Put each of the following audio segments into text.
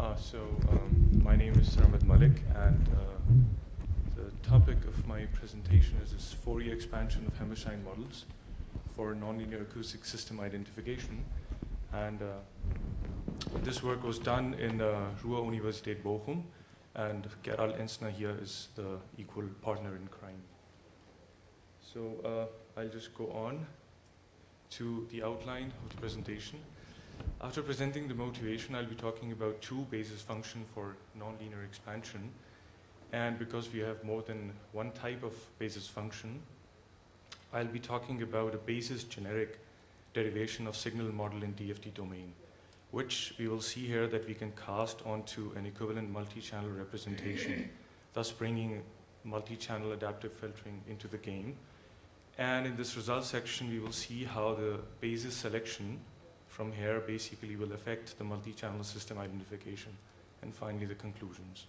My name is Sarmad Malik, and the topic of my presentation is this Fourier expansion of Hammerstein models for nonlinear acoustic system identification. And this work was done in Ruhr-Universität Bochum, and Gerald Ensner here is the equal partner in crime. I'll just go on to the outline of the presentation. After presenting the motivation, I'll be talking about two basis functions for nonlinear expansion. And because we have more than one type of basis function, I'll be talking about a basis generic derivation of signal model in DFT domain, which we will see here that we can cast onto an equivalent multi-channel representation, thus bringing multi-channel adaptive filtering into the game. And in this results section, we will see how the basis selection from here basically will affect the multi-channel system identification, and finally the conclusions.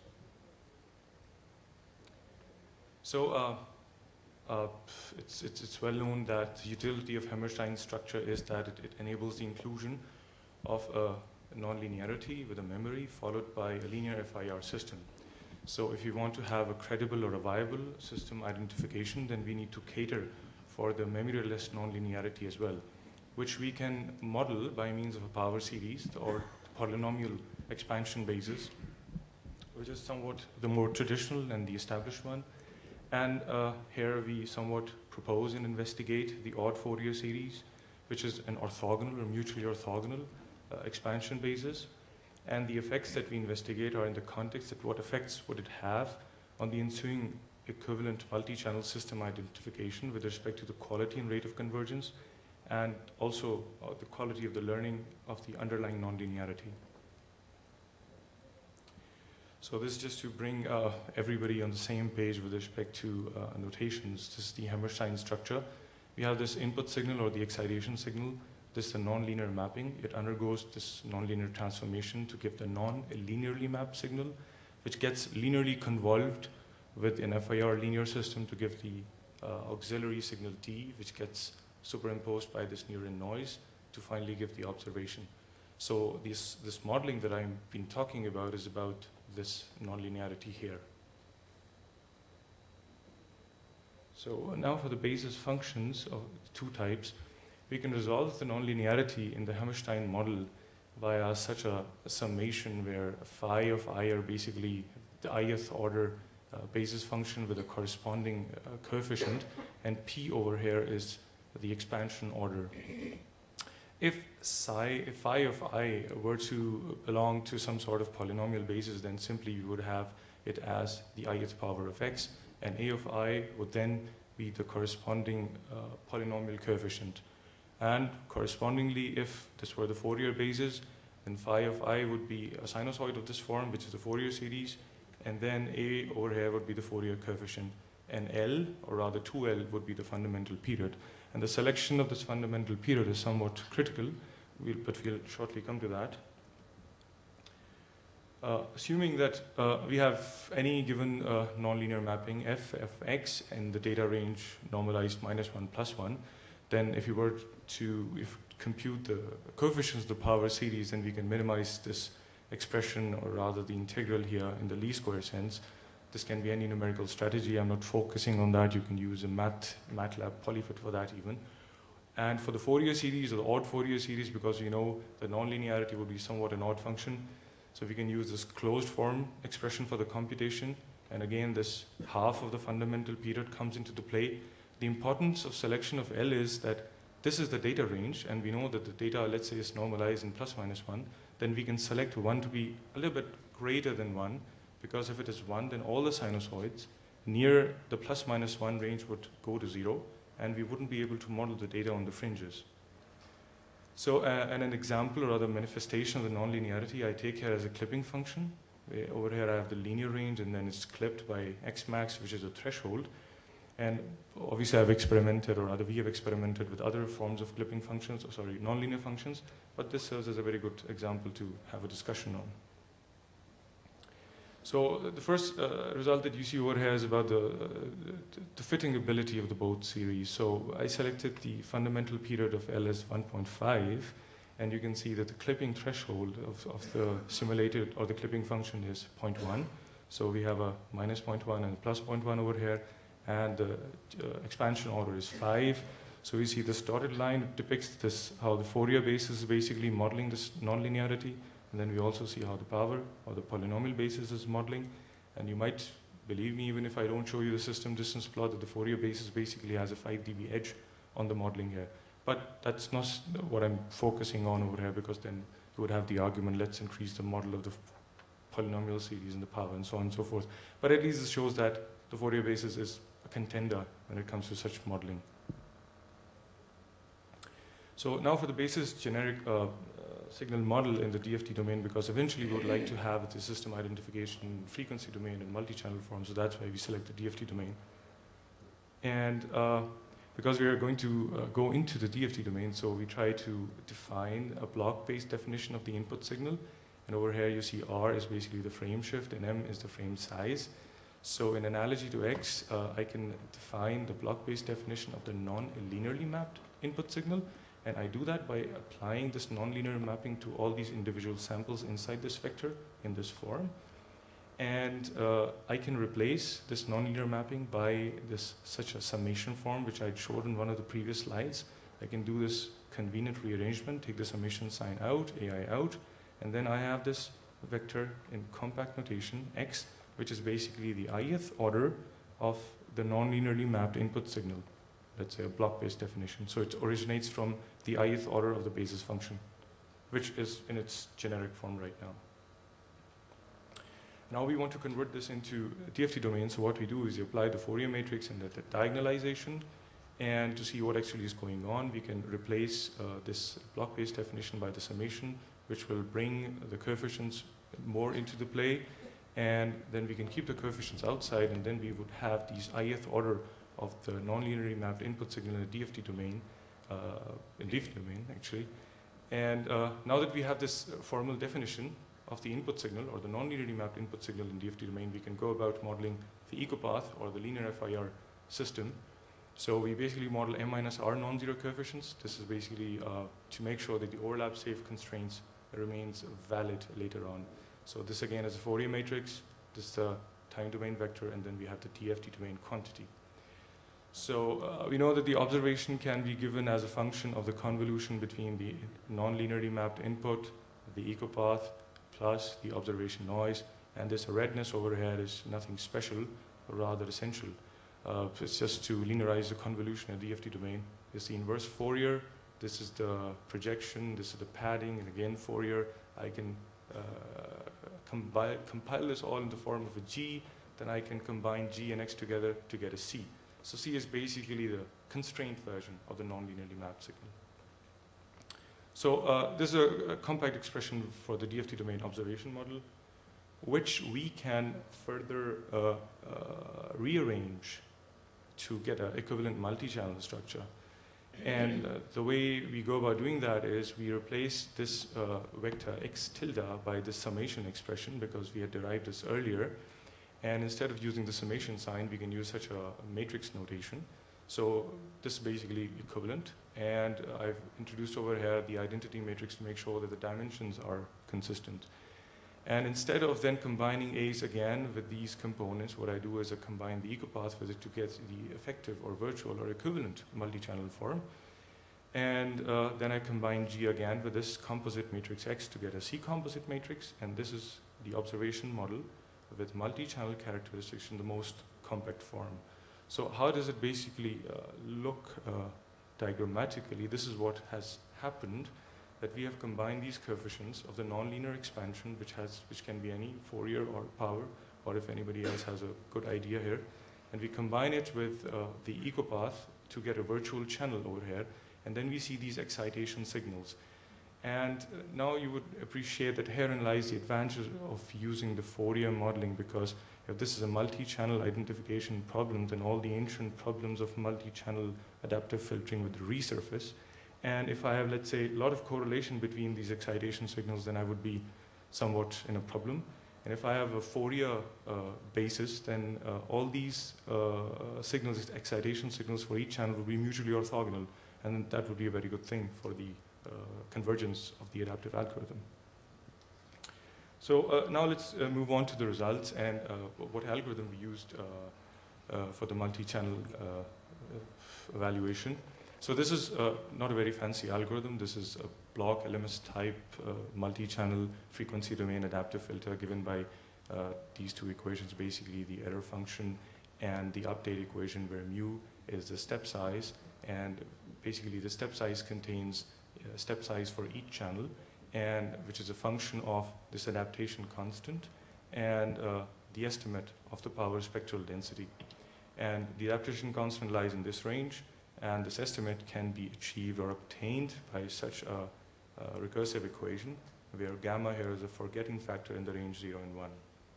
It's well known that the utility of Hammerstein structure is that it enables the inclusion of a nonlinearity with a memory followed by a linear FIR system. So if you want to have a credible or a viable system identification, then we need to cater for the memoryless nonlinearity as well, which we can model by means of a power series or polynomial expansion basis, which is somewhat the more traditional and the established one. And here we somewhat propose and investigate the odd Fourier series, which is an orthogonal or mutually orthogonal expansion basis. And the effects that we investigate are in the context of what effects would it have on the ensuing equivalent multi-channel system identification with respect to the quality and rate of convergence, and also the quality of the learning of the underlying nonlinearity. So this is just to bring everybody on the same page with respect to notations. This is the Hammerstein structure. We have this input signal or the excitation signal. This is a nonlinear mapping. It undergoes this nonlinear transformation to give the non-linearly mapped signal, which gets linearly convolved with an FIR linear system to give the auxiliary signal T, which gets superimposed by this neuron noise to finally give the observation. So this modeling that I've been talking about is about this nonlinearity here. So now for the basis functions of two types, we can resolve the nonlinearity in the Hammerstein model via such a summation where phi of I are basically the ith order basis function with a corresponding coefficient, and P over here is the expansion order. If phi of I were to belong to some sort of polynomial basis, then simply we would have it as the ith power of x, and A of I would then be the corresponding polynomial coefficient. And correspondingly, if this were the Fourier basis, then phi of I would be a sinusoid of this form, which is the Fourier series, and then A over here would be the Fourier coefficient, and L, or rather 2L, would be the fundamental period. And the selection of this fundamental period is somewhat critical, but we'll shortly come to that. Assuming that we have any given nonlinear mapping f of x in the data range normalized -1 plus 1, then if you were to compute the coefficients of the power series, then we can minimize this expression, or rather the integral here, in the least square sense. This can be any numerical strategy. I'm not focusing on that. You can use a MATLAB polyfit for that even. And for the Fourier series or the odd Fourier series, because we know the nonlinearity would be somewhat an odd function, so we can use this closed form expression for the computation. And again, this half of the fundamental period comes into the play. The importance of selection of L is that this is the data range, and we know that the data, let's say, is normalized in ±1. Then we can select 1 to be a little bit greater than 1, because if it is 1, then all the sinusoids near the ±1 range would go to 0, and we wouldn't be able to model the data on the fringes. So and an example or other manifestation of the nonlinearity I take here as a clipping function. Over here I have the linear range, and then it's clipped by x max, which is a threshold. And obviously I've experimented, or rather we have experimented with other forms of clipping functions, nonlinear functions, but this serves as a very good example to have a discussion on. So the first result that you see over here is about the fitting ability of the both series. So I selected the fundamental period of L as 1.5, And you can see that the clipping threshold of the simulated or the clipping function is 0.1. So we have a minus 0.1 and plus 0.1 over here, and the expansion order is 5. So we see this dotted line depicts this, how the Fourier basis is basically modeling this nonlinearity, and then we also see how the power or the polynomial basis is modeling. And you might believe me even if I don't show you the system distance plot, that the Fourier basis basically has a 5 dB edge on the modeling here. But that's not what I'm focusing on over here, because then you would have the argument, let's increase the model of the polynomial series and the power and so on and so forth. But at least it shows that the Fourier basis is a contender when it comes to such modeling. So now for the basis generic signal model in the DFT domain, because eventually we would like to have the system identification frequency domain in multi-channel form, so that's why we select the DFT domain. And because we are going to go into the DFT domain, so we try to define a block-based definition of the input signal. And over here you see R is basically the frame shift and M is the frame size. So in analogy to X, I can define the block-based definition of the non-linearly mapped input signal. And I do that by applying this nonlinear mapping to all these individual samples inside this vector in this form. And I can replace this nonlinear mapping by such a summation form, which I showed in one of the previous slides. I can do this convenient rearrangement, take the summation sign out, AI out, and then I have this vector in compact notation, X, which is basically the ith order of the nonlinearly mapped input signal. Let's say a block-based definition. So it originates from the ith order of the basis function, which is in its generic form right now. Now we want to convert this into DFT domain. So what we do is we apply the Fourier matrix and the diagonalization. And to see what actually is going on, we can replace this block-based definition by the summation, which will bring the coefficients more into the play. And then we can keep the coefficients outside, and then we would have these ith order of the nonlinearly mapped input signal in the DFT domain, actually. And now that we have this formal definition of the input signal or the non-linearly mapped input signal in DFT domain, we can go about modeling the ecopath or the linear FIR system. So we basically model M minus R non-zero coefficients. This is basically to make sure that the overlap safe constraints remains valid later on. So this again is a Fourier matrix, this is the time domain vector, and then we have the DFT domain quantity. So we know that the observation can be given as a function of the convolution between the non-linearly mapped input, the ecopath, plus the observation noise. And this redness over here is nothing special, but rather essential. It's just to linearize the convolution in the DFT domain. It's the inverse Fourier. This is the projection. This is the padding. And again, Fourier. I can compile this all in the form of a G. Then I can combine G and X together to get a C. So C is basically the constrained version of the non-linearly mapped signal. So this is a compact expression for the DFT domain observation model, which we can further rearrange to get an equivalent multi-channel structure. And the way we go about doing that is we replace this vector x tilde by the summation expression, because we had derived this earlier. And instead of using the summation sign, we can use such a matrix notation. So this is basically equivalent. And I've introduced over here the identity matrix to make sure that the dimensions are consistent. And instead of then combining A's again with these components, what I do is I combine the ecopath with it to get the effective or virtual or equivalent multi-channel form. And then I combine G again with this composite matrix X to get a C composite matrix. And this is the observation model with multi-channel characteristics in the most compact form. So how does it basically look diagrammatically? This is what has happened, that we have combined these coefficients of the nonlinear expansion, which can be any Fourier or power, or if anybody else has a good idea here, and we combine it with the ecopath to get a virtual channel over here, and then we see these excitation signals. And now you would appreciate that herein lies the advantage of using the Fourier modeling, because if this is a multi-channel identification problem, then all the ancient problems of multi-channel adaptive filtering would resurface. And if I have, let's say, a lot of correlation between these excitation signals, then I would be somewhat in a problem. And if I have a Fourier basis, then all these signals, excitation signals for each channel, will be mutually orthogonal. And that would be a very good thing for the convergence of the adaptive algorithm. So now let's move on to the results and what algorithm we used for the multi-channel evaluation. So this is not a very fancy algorithm. This is a block LMS type multi-channel frequency domain adaptive filter given by these two equations, basically the error function and the update equation, where mu is the step size, and basically the step size contains step size for each channel, and which is a function of this adaptation constant and the estimate of the power spectral density. And the adaptation constant lies in this range, and this estimate can be achieved or obtained by such a recursive equation, where gamma here is a forgetting factor in the range 0 and 1.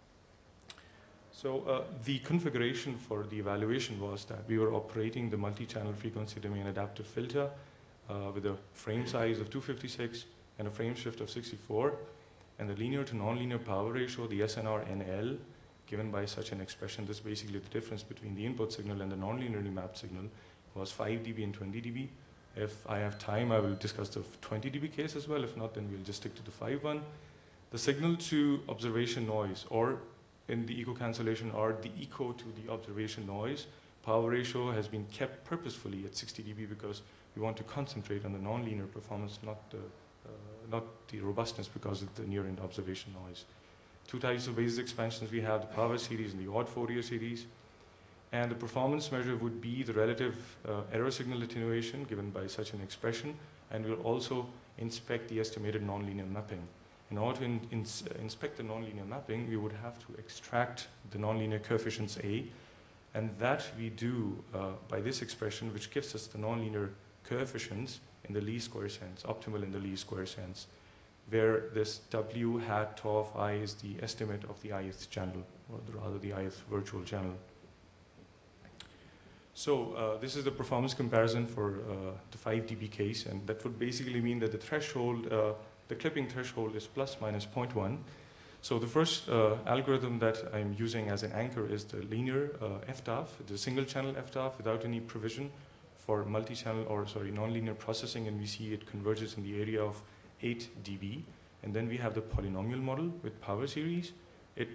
So the configuration for the evaluation was that we were operating the multi-channel frequency domain adaptive filter with a frame size of 256 and a frame shift of 64, and the linear to nonlinear power ratio, the SNR NL, given by such an expression, this is basically the difference between the input signal and the nonlinearly mapped signal, was 5 dB and 20 dB. If I have time, I will discuss the 20 dB case as well. If not, then we'll just stick to the 5 one. The signal to observation noise, or in the echo cancellation, or the echo to the observation noise, power ratio has been kept purposefully at 60 dB because we want to concentrate on the nonlinear performance, not the robustness because of the near-end observation noise. Two types of basis expansions we have, the power series and the odd Fourier series. And the performance measure would be the relative error signal attenuation given by such an expression, and we'll also inspect the estimated nonlinear mapping. In order to inspect the nonlinear mapping, we would have to extract the nonlinear coefficients A, and that we do by this expression, which gives us the nonlinear coefficients in the least square sense, optimal in the least square sense, where this W hat of I is the estimate of the ith channel, or rather the ith virtual channel. So this is the performance comparison for the 5 dB case, and that would basically mean that the threshold, the clipping threshold is plus minus 0.1. So the first algorithm that I'm using as an anchor is the linear FTAF, the single channel FTAF without any provision for multi-channel, or sorry, nonlinear processing, and we see it converges in the area of 8 dB. And then we have the polynomial model with power series. It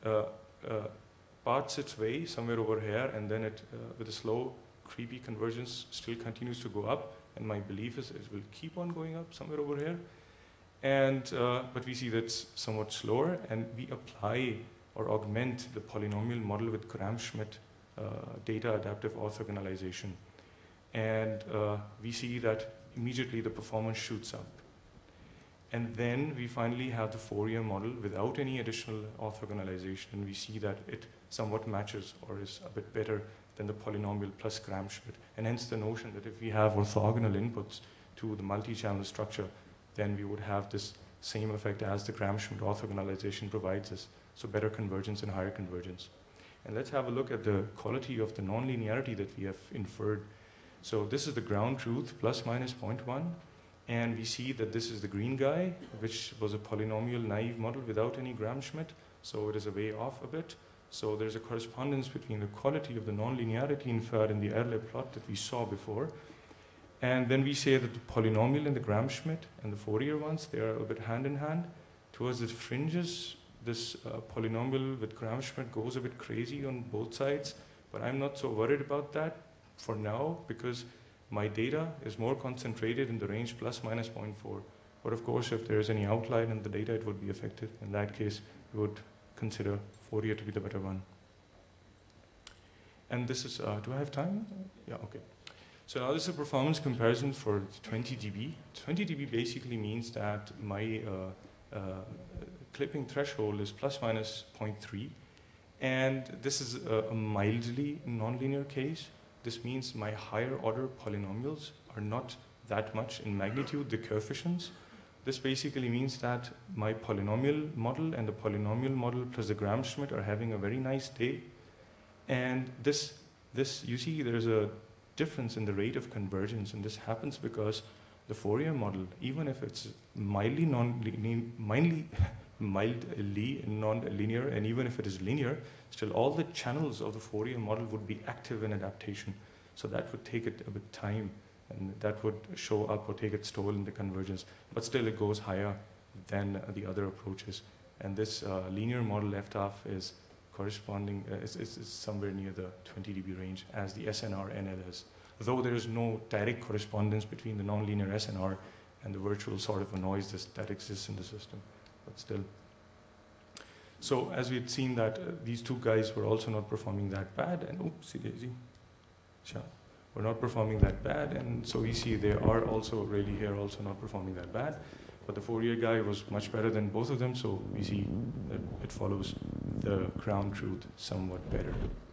parts its way somewhere over here, and then it, with a slow, creepy convergence, still continues to go up. And my belief is it will keep on going up somewhere over here. And but we see that's somewhat slower, and we apply or augment the polynomial model with Gram-Schmidt data adaptive orthogonalization. And we see that immediately the performance shoots up. And then we finally have the Fourier model without any additional orthogonalization, and we see that it somewhat matches or is a bit better than the polynomial plus Gram-Schmidt. And hence the notion that if we have orthogonal inputs to the multi-channel structure, then we would have this same effect as the Gram-Schmidt orthogonalization provides us, so better convergence and higher convergence. And let's have a look at the quality of the nonlinearity that we have inferred. So this is the ground truth, plus minus 0.1. And we see that this is the green guy, which was a polynomial naive model without any Gram-Schmidt. So it is a way off a bit. So there's a correspondence between the quality of the nonlinearity inferred in the Erle plot that we saw before. And then we say that the polynomial and the Gram-Schmidt and the Fourier ones, they are a bit hand in hand. Towards the fringes, this polynomial with Gram-Schmidt goes a bit crazy on both sides. But I'm not so worried about that for now, because my data is more concentrated in the range plus minus 0.4. But of course, if there is any outlier in the data, it would be affected. In that case, we would consider Fourier to be the better one. And this is, do I have time? Yeah, okay. So now this is a performance comparison for 20 dB. 20 dB basically means that my clipping threshold is plus minus 0.3. And this is a mildly nonlinear case. This means my higher order polynomials are not that much in magnitude, the coefficients. This basically means that my polynomial model and the polynomial model plus the Gram-Schmidt are having a very nice day. And this you see there's a difference in the rate of convergence, and this happens because the Fourier model, even if it's mildly nonlinear, and even if it is linear, still all the channels of the Fourier model would be active in adaptation. So that would take it a bit time and that would show up or take its toll in the convergence. But still, it goes higher than the other approaches. And this linear model FTAF is corresponding, is somewhere near the 20 dB range as the SNR NL is. Though there is no direct correspondence between the nonlinear SNR and the virtual sort of a noise that exists in the system, but still. So as we had seen that these two guys were also not performing that bad, and oopsie daisy, were not performing that bad, and so we see they are also really here also not performing that bad. But the Fourier guy was much better than both of them, so we see that it follows the ground truth somewhat better.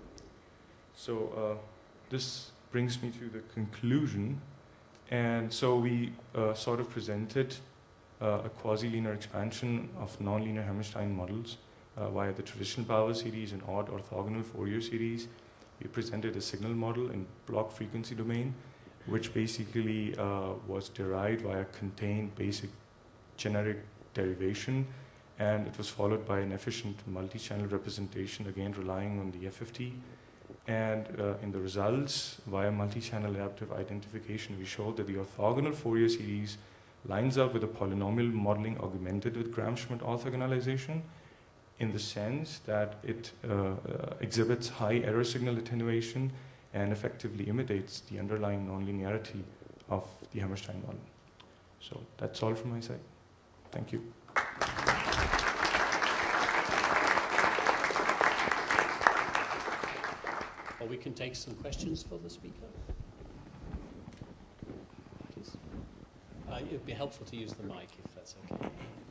So this brings me to the conclusion. And so we sort of presented a quasi-linear expansion of nonlinear Hammerstein models via the traditional power series and odd orthogonal Fourier series. We presented a signal model in block frequency domain, which basically was derived via contained basic generic derivation, and it was followed by an efficient multi-channel representation, again relying on the FFT. And in the results, via multi-channel adaptive identification, we showed that the orthogonal Fourier series lines up with a polynomial modeling augmented with Gram-Schmidt orthogonalization, in the sense that it exhibits high error signal attenuation and effectively imitates the underlying nonlinearity of the Hammerstein model. So that's all from my side. Thank you. Well, we can take some questions for the speaker. Please. It would be helpful to use the mic if that's okay.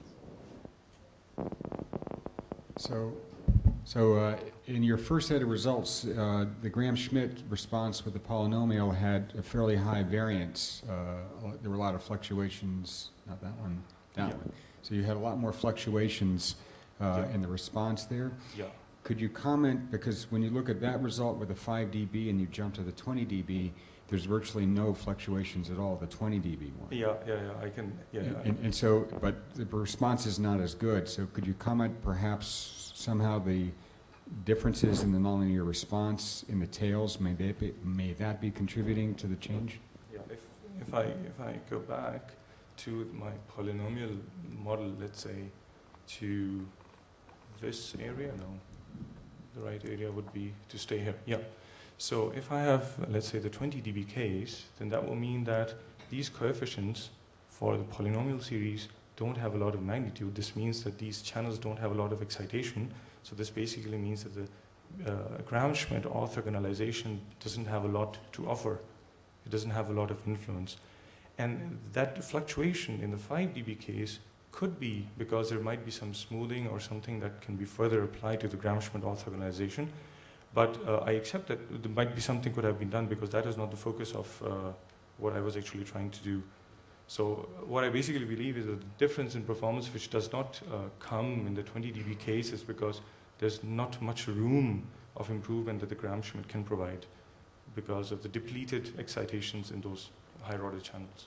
So in your first set of results, the Gram-Schmidt response with the polynomial had a fairly high variance. There were a lot of fluctuations, not that one, that one. So you had a lot more fluctuations in the response there. Yeah. Could you comment, because when you look at that result with the 5 dB and you jump to the 20 dB, there's virtually no fluctuations at all, the 20 dB one. Yeah, I can, And so, but the response is not as good. So could you comment perhaps somehow the differences in the nonlinear response in the tails, may that be contributing to the change? Yeah, if I go back to my polynomial model, let's say, to this area, no, the right area would be to stay here. Yeah. So if I have, let's say, the 20 dB case, then that will mean that these coefficients for the polynomial series don't have a lot of magnitude. This means that these channels don't have a lot of excitation. So this basically means that the Gram-Schmidt orthogonalization doesn't have a lot to offer. It doesn't have a lot of influence. And that fluctuation in the 5 dB case could be because there might be some smoothing or something that can be further applied to the Gram-Schmidt orthogonalization. But I accept that there might be something could have been done, because that is not the focus of what I was actually trying to do. So what I basically believe is that the difference in performance, which does not come in the 20 dB case, is because there's not much room of improvement that the Gram-Schmidt can provide because of the depleted excitations in those higher order channels.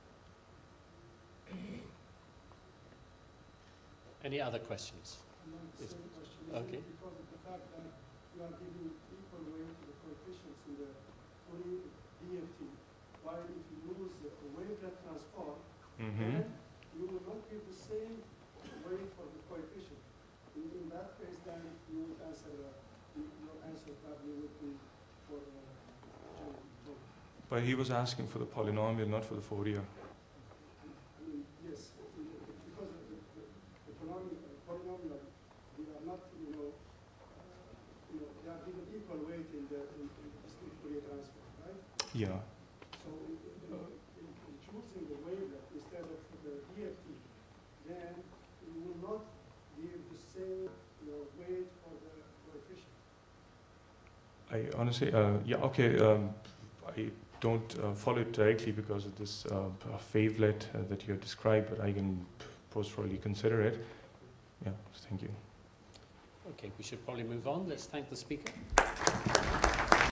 Any other questions? The same question. Okay. Because of the fact that you are giving equal weight to the coefficients in the Fourier DFT, while if you use a wavelet transform, then you will not give the same weight for the coefficient. In that case, then you would answer, your answer probably would be for John. But he was asking for the polynomial, not for the Fourier. I mean, yes, because the polynomial, they are not, they are given equal weight in the discrete Fourier transform, right? Yeah. So in choosing the wavelet instead of the DFT, then you will not give the same weight for the coefficient. I honestly, I don't follow it directly because of this wavelet that you have described, but I can post-probably consider it. Yeah, thank you. Okay, we should probably move on. Let's thank the speaker.